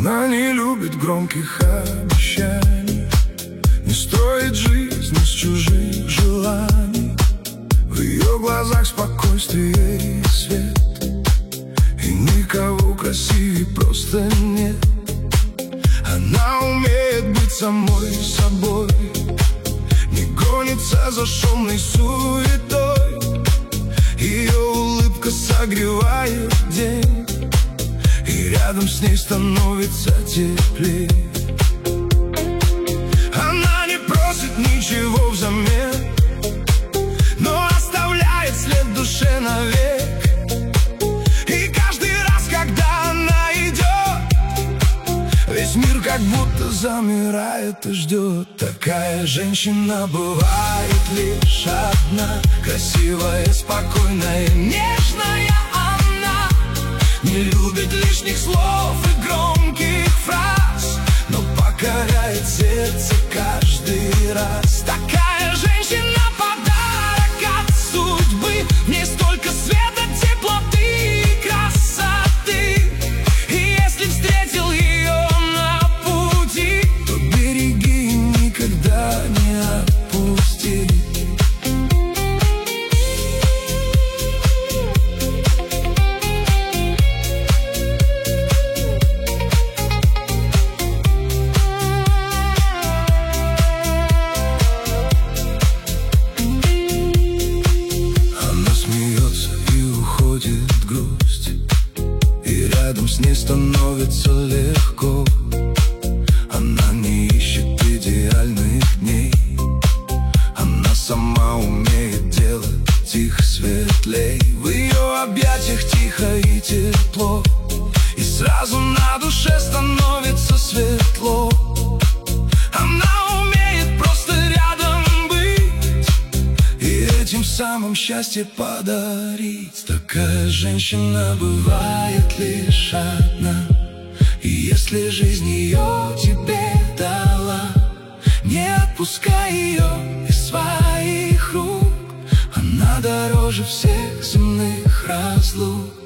Она не любит громких обещаний, не строит жизнь из чужих желаний. В ее глазах спокойствие и свет, и никого красивее просто нет. Она умеет быть самой собой, не гонится за шумной суетой. Ее улыбка согревает день, и рядом с ней становится теплее. Она не просит ничего взамен, но оставляет след в душе навек. И каждый раз, когда она идет, весь мир как будто замирает и ждет. Такая женщина бывает лишь одна, красивая, спокойная, нежная. Она не любит лишних слов и громких фраз, но покоряет сердце каждый раз. Такая женщина — подарок от судьбы, в ней столько света, теплоты и красоты. И если встретил ее на пути, то береги и никогда не отпусти. Грусть, и рядом с ней становится легко. Она не ищет идеальных дней, она сама умеет делать их светлей. В ее объятиях тихо и тепло, и сразу на душе становится светло. Она умеет просто рядом быть и этим самым счастье подарить. Такая женщина бывает лишь одна, и если жизнь ее тебе дала, не отпускай ее из своих рук. Она дороже всех земных разлук.